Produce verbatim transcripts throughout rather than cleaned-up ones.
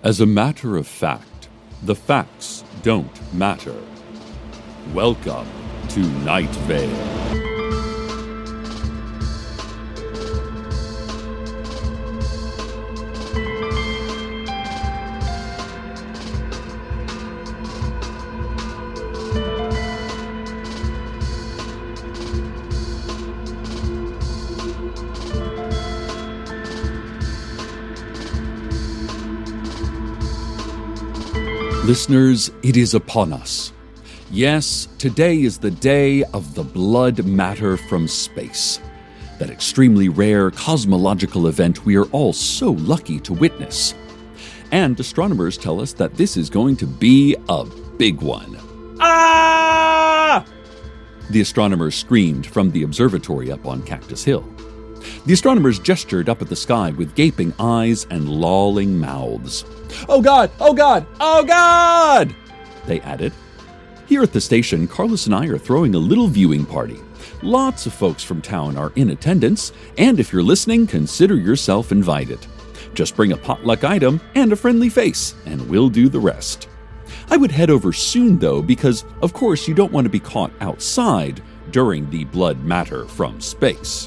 As a matter of fact, the facts don't matter. Welcome to Night Vale. Listeners, it is upon us. Yes, today is the day of the blood matter from space. That extremely rare cosmological event we are all so lucky to witness. And astronomers tell us that this is going to be a big one. Ah! The astronomers screamed from the observatory up on Cactus Hill. The astronomers gestured up at the sky with gaping eyes and lolling mouths. "Oh God! Oh God! Oh God!" they added. Here at the station, Carlos and I are throwing a little viewing party. Lots of folks from town are in attendance, and if you're listening, consider yourself invited. Just bring a potluck item and a friendly face, and we'll do the rest. I would head over soon, though, because, of course, you don't want to be caught outside during the blood matter from space.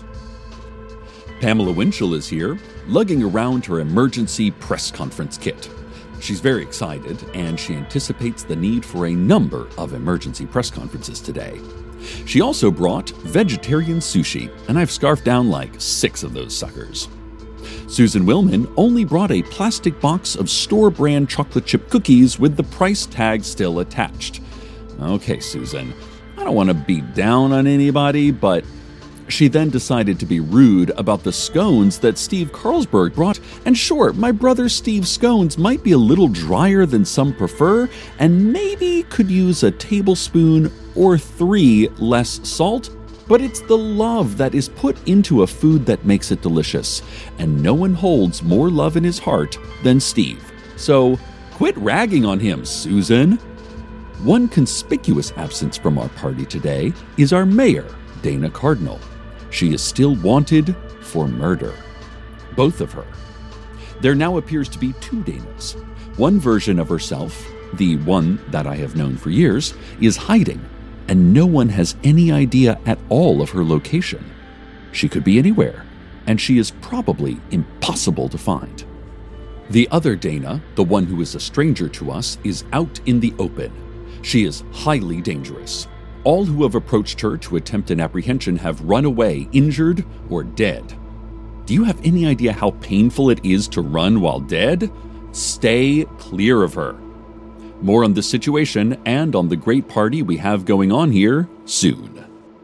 Pamela Winchell is here, lugging around her emergency press conference kit. She's very excited, and she anticipates the need for a number of emergency press conferences today. She also brought vegetarian sushi, and I've scarfed down like six of those suckers. Susan Willman only brought a plastic box of store-brand chocolate chip cookies with the price tag still attached. Okay, Susan, I don't want to beat down on anybody, but she then decided to be rude about the scones that Steve Carlsberg brought, and sure, my brother Steve's scones might be a little drier than some prefer, and maybe could use a tablespoon or three less salt, but it's the love that is put into a food that makes it delicious, and no one holds more love in his heart than Steve. So, quit ragging on him, Susan. One conspicuous absence from our party today is our mayor, Dana Cardinal. She is still wanted for murder. Both of her. There now appears to be two Danas. One version of herself, the one that I have known for years, is hiding, and no one has any idea at all of her location. She could be anywhere, and she is probably impossible to find. The other Dana, the one who is a stranger to us, is out in the open. She is highly dangerous. All who have approached her to attempt an apprehension have run away, injured or dead. Do you have any idea how painful it is to run while dead? Stay clear of her. More on this situation and on the great party we have going on here soon.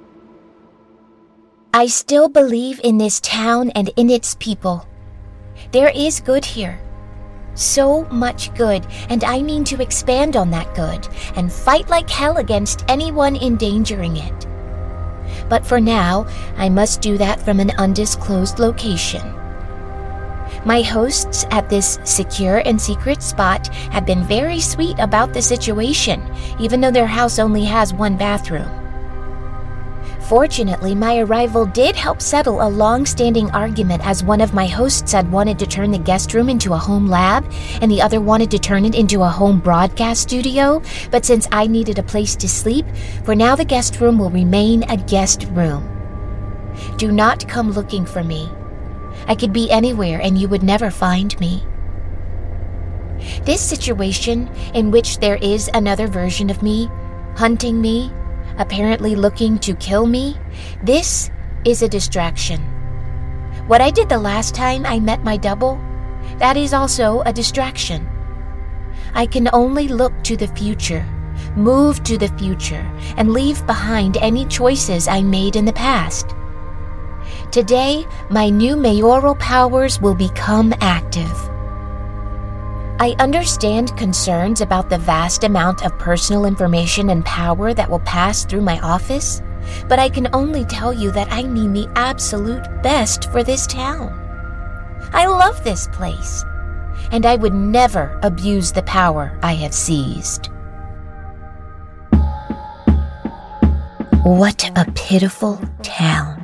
I still believe in this town and in its people. There is good here. So much good, and I mean to expand on that good and fight like hell against anyone endangering it. But for now, I must do that from an undisclosed location. My hosts at this secure and secret spot have been very sweet about the situation, even though their house only has one bathroom. Fortunately, my arrival did help settle a long-standing argument, as one of my hosts had wanted to turn the guest room into a home lab, and the other wanted to turn it into a home broadcast studio. But since I needed a place to sleep, for now the guest room will remain a guest room. Do not come looking for me. I could be anywhere and you would never find me. This situation, in which there is another version of me, hunting me, apparently looking to kill me, this is a distraction. What I did the last time I met my double, that is also a distraction. I can only look to the future, move to the future, and leave behind any choices I made in the past. Today, my new mayoral powers will become active. I understand concerns about the vast amount of personal information and power that will pass through my office, but I can only tell you that I mean the absolute best for this town. I love this place, and I would never abuse the power I have seized. What a pitiful town.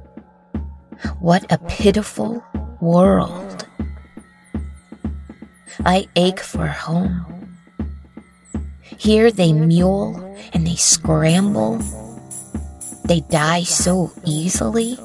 What a pitiful world. I ache for home. Here they mule and they scramble. They die so easily.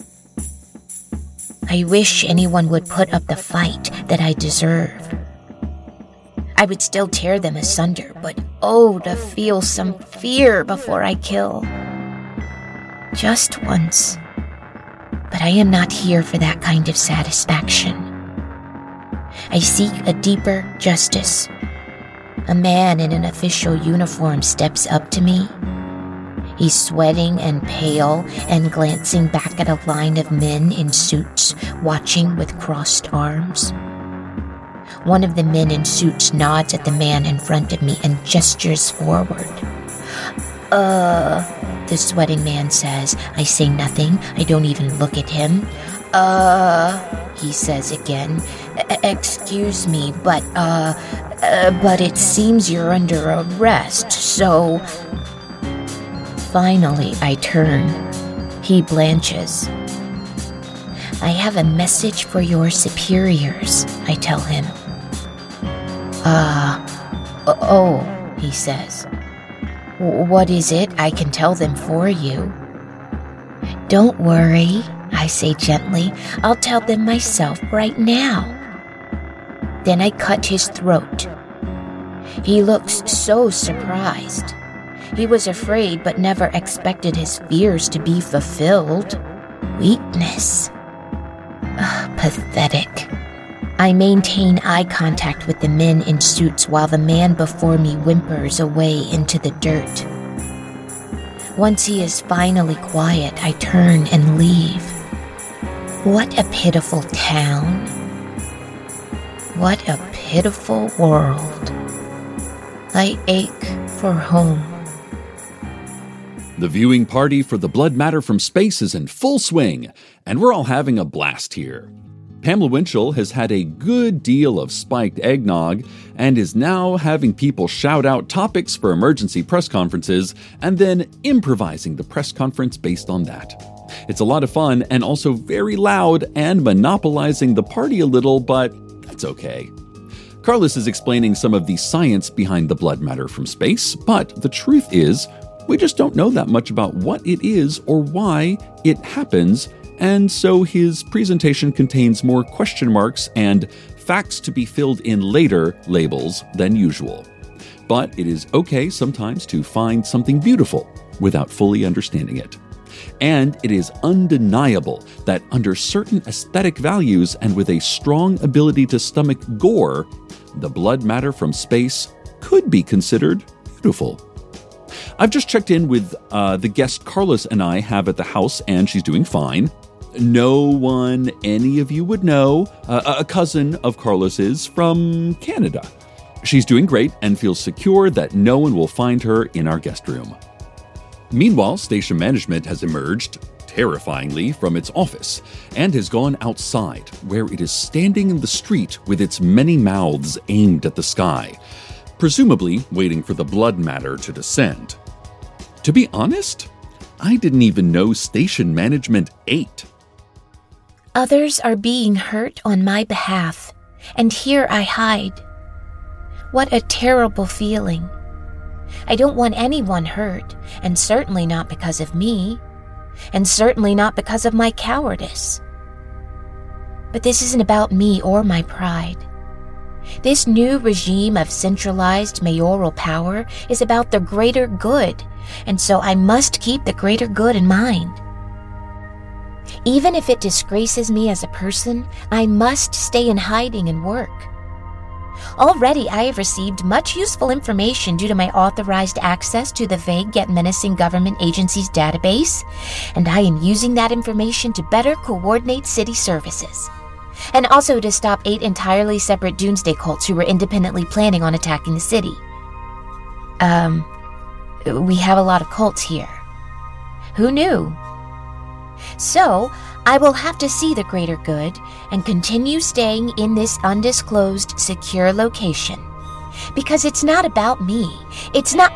I wish anyone would put up the fight that I deserve. I would still tear them asunder, but oh, to feel some fear before I kill. Just once. But I am not here for that kind of satisfaction. I seek a deeper justice. A man in an official uniform steps up to me. He's sweating and pale and glancing back at a line of men in suits, watching with crossed arms. One of the men in suits nods at the man in front of me and gestures forward. Uh, the sweating man says. I say nothing. I don't even look at him. Uh, he says again. Excuse me, but, uh, uh, but it seems you're under arrest, so... Finally, I turn. He blanches. I have a message for your superiors, I tell him. Uh, oh, he says. What is it? I can tell them for you. Don't worry, I say gently. I'll tell them myself right now. Then I cut his throat. He looks so surprised. He was afraid but never expected his fears to be fulfilled. Weakness. Ugh, pathetic. I maintain eye contact with the men in suits while the man before me whimpers away into the dirt. Once he is finally quiet, I turn and leave. What a pitiful town. What a pitiful world. I ache for home. The viewing party for The Blood Matter from Space is in full swing, and we're all having a blast here. Pamela Winchell has had a good deal of spiked eggnog and is now having people shout out topics for emergency press conferences and then improvising the press conference based on that. It's a lot of fun and also very loud and monopolizing the party a little, but that's okay. Carlos is explaining some of the science behind the blood matter from space, but the truth is, we just don't know that much about what it is or why it happens, and so his presentation contains more question marks and facts to be filled in later labels than usual. But it is okay sometimes to find something beautiful without fully understanding it. And it is undeniable that under certain aesthetic values and with a strong ability to stomach gore, the blood matter from space could be considered beautiful. I've just checked in with uh, the guest Carlos and I have at the house, and she's doing fine. No one any of you would know, uh, a cousin of Carlos's from Canada. She's doing great and feels secure that no one will find her in our guest room. Meanwhile, station management has emerged, terrifyingly, from its office and has gone outside, where it is standing in the street with its many mouths aimed at the sky, presumably waiting for the blood matter to descend. To be honest, I didn't even know station management ate. Others are being hurt on my behalf, and here I hide. What a terrible feeling. I don't want anyone hurt, and certainly not because of me, and certainly not because of my cowardice. But this isn't about me or my pride. This new regime of centralized mayoral power is about the greater good, and so I must keep the greater good in mind. Even if it disgraces me as a person, I must stay in hiding and work. Already I have received much useful information due to my authorized access to the vague yet menacing government agency's database, and I am using that information to better coordinate city services. And also to stop eight entirely separate doomsday cults who were independently planning on attacking the city. Um, we have a lot of cults here. Who knew? So, I will have to see the greater good and continue staying in this undisclosed, secure location. Because it's not about me. It's not...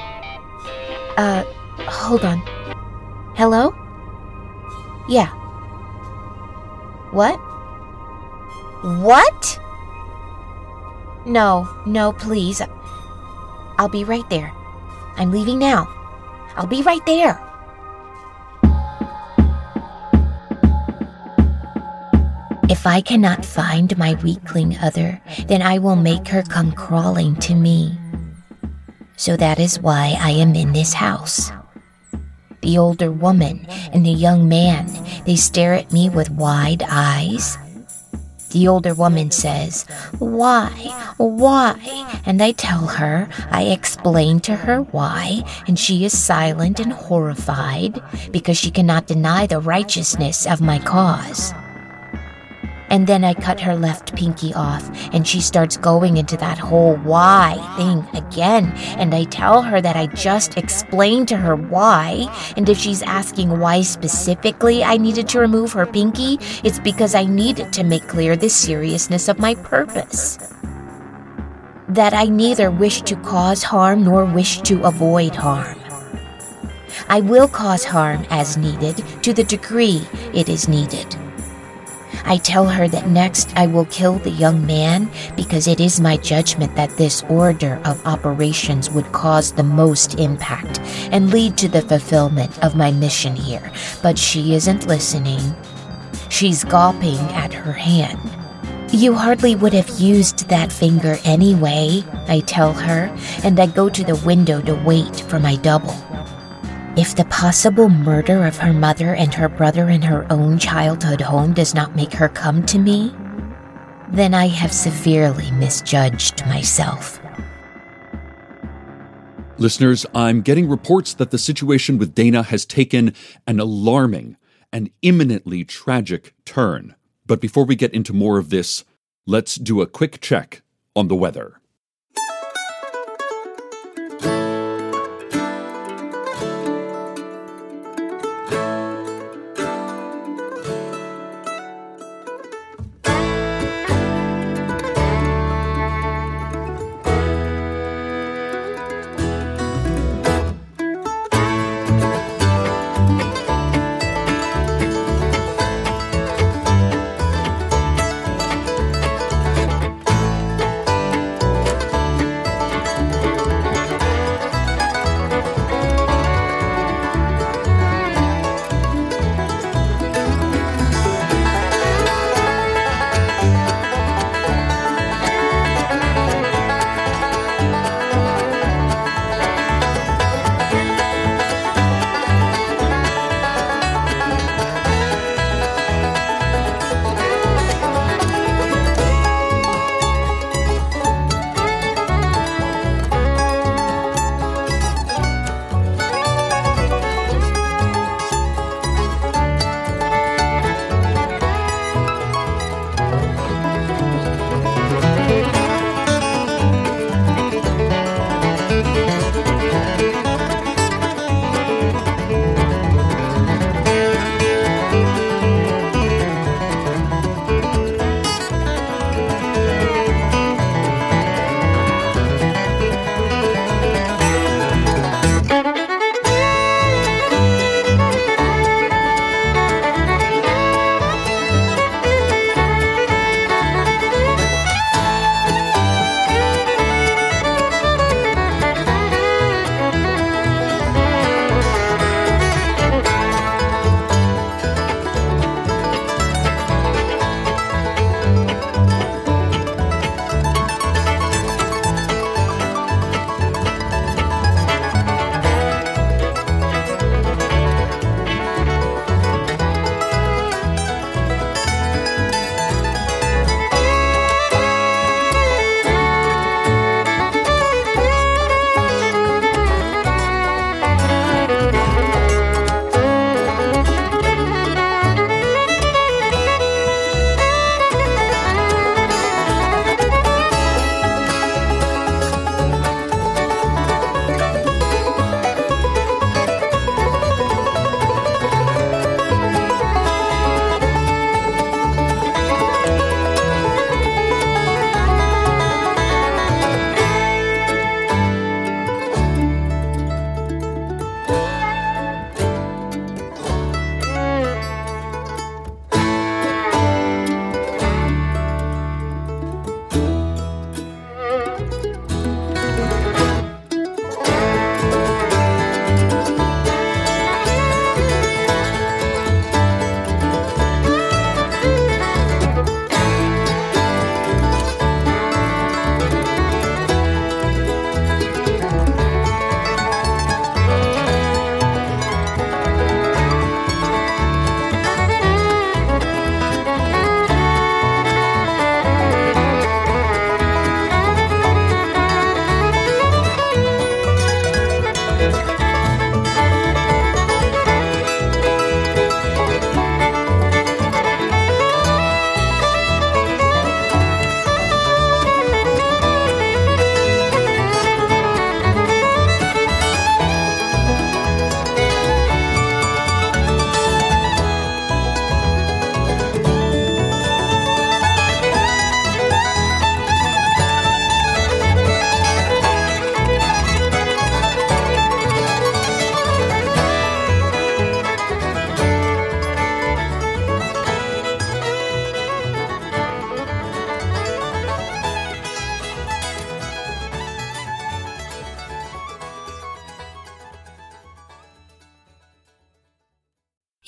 Uh, hold on. Hello? Yeah. What? What? No, no, please. I'll be right there. I'm leaving now. I'll be right there. If I cannot find my weakling other, then I will make her come crawling to me. So that is why I am in this house. The older woman and the young man, they stare at me with wide eyes. The older woman says, "Why? Why?" And I tell her, I explain to her why, and she is silent and horrified because she cannot deny the righteousness of my cause. And then I cut her left pinky off, and she starts going into that whole why thing again. And I tell her that I just explained to her why, and if she's asking why specifically I needed to remove her pinky, it's because I needed to make clear the seriousness of my purpose. That I neither wish to cause harm nor wish to avoid harm. I will cause harm as needed to the degree it is needed. I tell her that next I will kill the young man because it is my judgment that this order of operations would cause the most impact and lead to the fulfillment of my mission here. But she isn't listening. She's gulping at her hand. You hardly would have used that finger anyway, I tell her, and I go to the window to wait for my double. If the possible murder of her mother and her brother in her own childhood home does not make her come to me, then I have severely misjudged myself. Listeners, I'm getting reports that the situation with Dana has taken an alarming and imminently tragic turn. But before we get into more of this, let's do a quick check on the weather.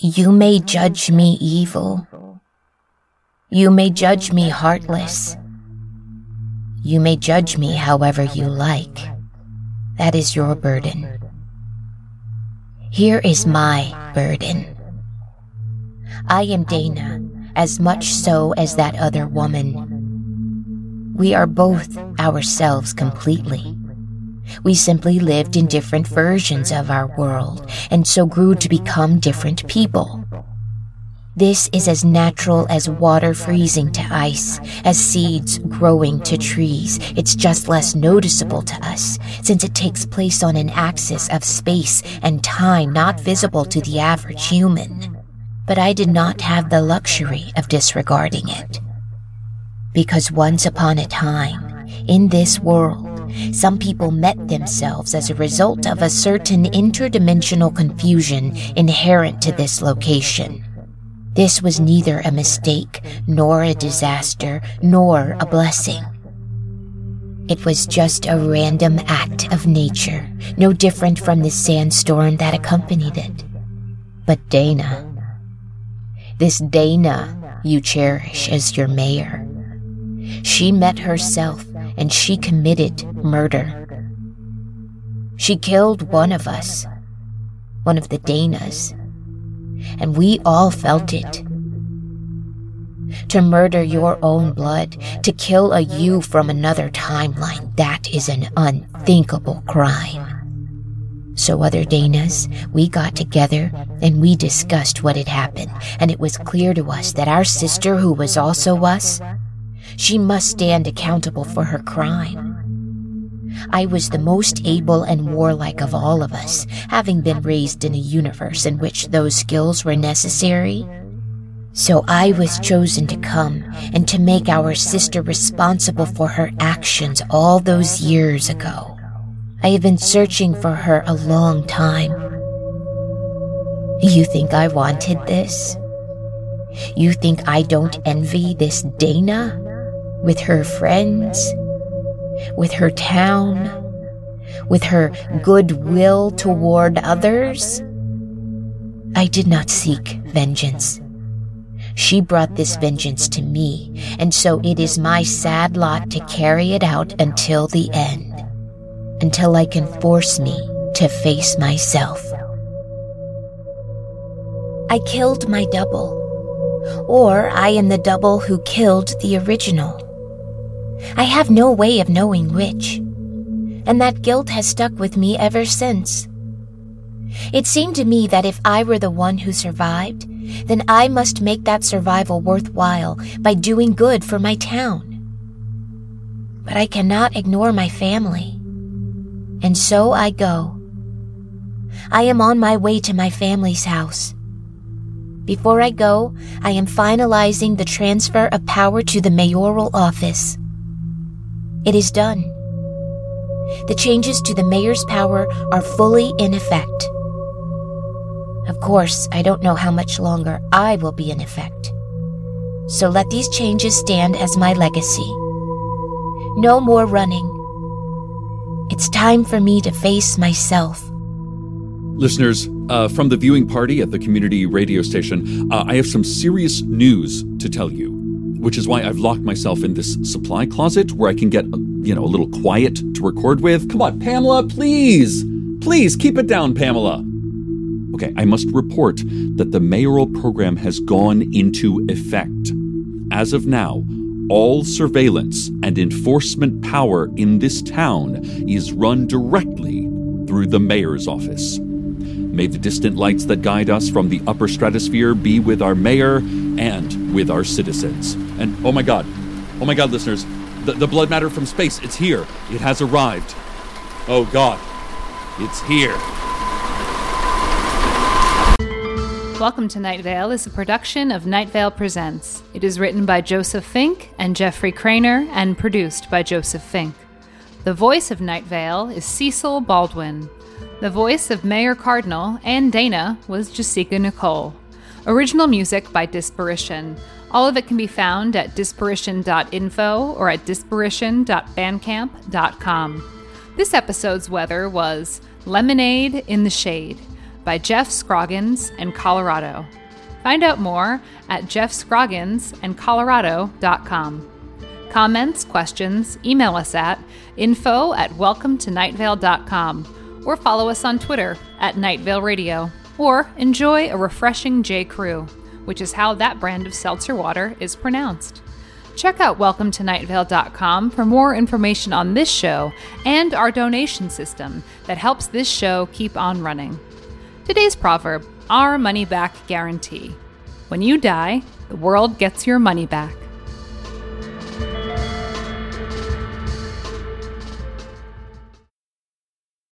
You may judge me evil. You may judge me heartless. You may judge me however you like. That is your burden. Here is my burden. I am Dana, as much so as that other woman. We are both ourselves completely. We simply lived in different versions of our world, and so grew to become different people. This is as natural as water freezing to ice, as seeds growing to trees. It's just less noticeable to us, since it takes place on an axis of space and time not visible to the average human. But I did not have the luxury of disregarding it. Because once upon a time, in this world, some people met themselves as a result of a certain interdimensional confusion inherent to this location. This was neither a mistake, nor a disaster, nor a blessing. It was just a random act of nature, no different from the sandstorm that accompanied it. But Dana, this Dana you cherish as your mayor, she met herself and she committed murder. She killed one of us, one of the Danas, and we all felt it. To murder your own blood, to kill a you from another timeline, that is an unthinkable crime. So other Danas, we got together and we discussed what had happened, and it was clear to us that our sister, who was also us, she must stand accountable for her crime. I was the most able and warlike of all of us, having been raised in a universe in which those skills were necessary. So I was chosen to come and to make our sister responsible for her actions all those years ago. I have been searching for her a long time. You think I wanted this? You think I don't envy this Dana? With her friends, with her town, with her goodwill toward others? I did not seek vengeance. She brought this vengeance to me, and so it is my sad lot to carry it out until the end, until I can force me to face myself. I killed my double, or I am the double who killed the original. I have no way of knowing which, and that guilt has stuck with me ever since. It seemed to me that if I were the one who survived, then I must make that survival worthwhile by doing good for my town. But I cannot ignore my family, and so I go. I am on my way to my family's house. Before I go, I am finalizing the transfer of power to the mayoral office. It is done. The changes to the mayor's power are fully in effect. Of course, I don't know how much longer I will be in effect. So let these changes stand as my legacy. No more running. It's time for me to face myself. Listeners, uh, from the viewing party at the community radio station, uh, I have some serious news to tell you, which is why I've locked myself in this supply closet where I can get, you know, a little quiet to record with. Come on, Pamela, please, please keep it down, Pamela. Okay, I must report that the mayoral program has gone into effect. As of now, all surveillance and enforcement power in this town is run directly through the mayor's office. May the distant lights that guide us from the upper stratosphere be with our mayor and with our citizens. And oh my God, oh my God, listeners, the, the blood matter from space, it's here. It has arrived. Oh God, it's here. Welcome to Night Vale is a production of Night Vale Presents. It is written by Joseph Fink and Jeffrey Craner and produced by Joseph Fink. The voice of Night Vale is Cecil Baldwin. The voice of Mayor Cardinal and Dana was Jessica Nicole. Original music by Disparition. All of it can be found at disparition dot info or at disparition dot bandcamp dot com. This episode's weather was Lemonade in the Shade by Jeff Scroggins and Colorado. Find out more at jeff scroggins and colorado dot com. Comments, questions, email us at info at welcome to night vale dot com or follow us on Twitter at Night Vale Radio, or enjoy a refreshing J. Crew, which is how that brand of seltzer water is pronounced. Check out welcome to night vale dot com for more information on this show and our donation system that helps this show keep on running. Today's proverb, our money back guarantee. When you die, the world gets your money back.